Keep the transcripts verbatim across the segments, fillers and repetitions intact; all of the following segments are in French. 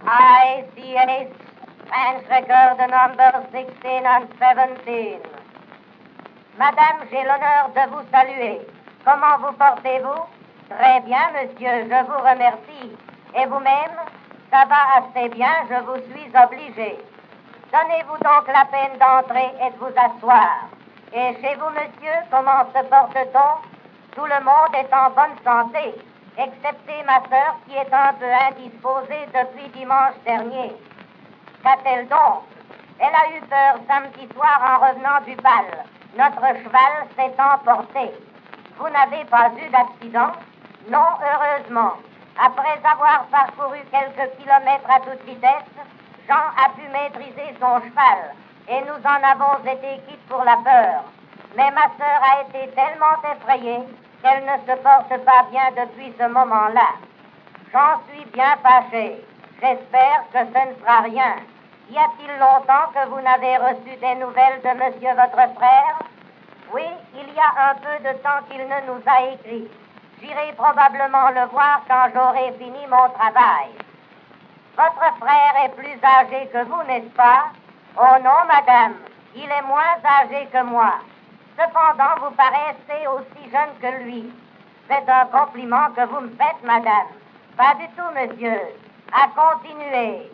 I C H, French record number sixteen and seventeen. Madame, j'ai l'honneur de vous saluer. Comment vous portez-vous? Très bien, monsieur, je vous remercie. Et vous-même? Ça va assez bien, je vous suis obligé. Donnez-vous donc la peine d'entrer et de vous asseoir. Et chez vous, monsieur, comment se porte-t-on? Tout le monde est en bonne santé, excepté ma sœur qui est un peu indisposée depuis dimanche dernier. Qu'a-t-elle donc? Elle a eu peur samedi soir en revenant du bal. Notre cheval s'est emporté. Vous n'avez pas eu d'accident? Non, heureusement. Après avoir parcouru quelques kilomètres à toute vitesse, Jean a pu maîtriser son cheval et nous en avons été quittes pour la peur. Mais ma sœur a été tellement effrayée qu'elle ne se porte pas bien depuis ce moment-là. J'en suis bien fâché. J'espère que ce ne sera rien. Y a-t-il longtemps que vous n'avez reçu des nouvelles de monsieur votre frère? Oui, il y a un peu de temps qu'il ne nous a écrit. J'irai probablement le voir quand j'aurai fini mon travail. Votre frère est plus âgé que vous, n'est-ce pas? Oh non, madame, il est moins âgé que moi. Cependant, vous paraissez aussi jeune que lui. C'est un compliment que vous me faites, madame. Pas du tout, monsieur. À continuer.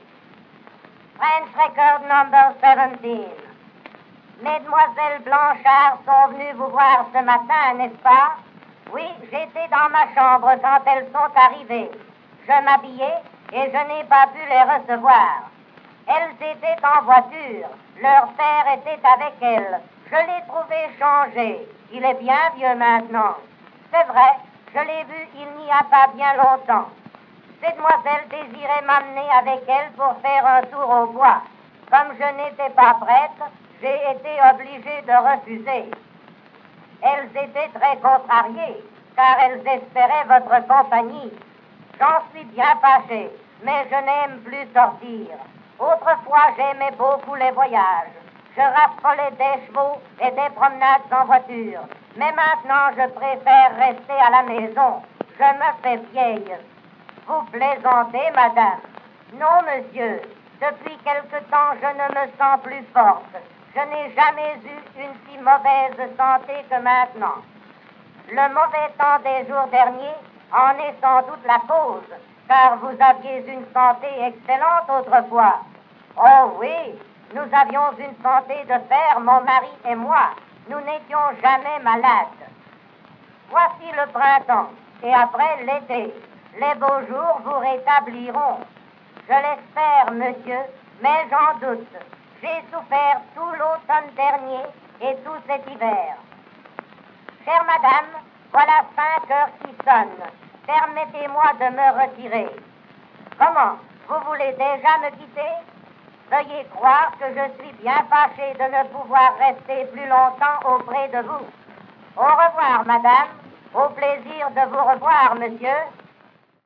French record number seventeen. Mesdemoiselles Blanchard sont venues vous voir ce matin, n'est-ce pas? Oui, j'étais dans ma chambre quand elles sont arrivées. Je m'habillais et je n'ai pas pu les recevoir. Elles étaient en voiture. Leur père était avec elles. Je l'ai trouvé changé. Il est bien vieux maintenant. C'est vrai, je l'ai vu il n'y a pas bien longtemps. Ces demoiselles désiraient m'amener avec elles pour faire un tour au bois. Comme je n'étais pas prête, j'ai été obligée de refuser. Elles étaient très contrariées, car elles espéraient votre compagnie. J'en suis bien fâché, mais je n'aime plus sortir. Autrefois, j'aimais beaucoup les voyages. Je raffolais des chevaux et des promenades en voiture. Mais maintenant, je préfère rester à la maison. Je me fais vieille. Vous plaisantez, madame? Non, monsieur. Depuis quelque temps, je ne me sens plus forte. Je n'ai jamais eu une si mauvaise santé que maintenant. Le mauvais temps des jours derniers en est sans doute la cause, car vous aviez une santé excellente autrefois. Oh oui, nous avions une santé de fer, mon mari et moi. Nous n'étions jamais malades. Voici le printemps, et après l'été. Les beaux jours vous rétabliront. Je l'espère, monsieur, mais j'en doute. J'ai souffert tout l'automne dernier et tout cet hiver. Chère madame, voilà cinq heures qui sonnent. Permettez-moi de me retirer. Comment? Vous voulez déjà me quitter? Veuillez croire que je suis bien fâché de ne pouvoir rester plus longtemps auprès de vous. Au revoir, madame. Au plaisir de vous revoir, monsieur.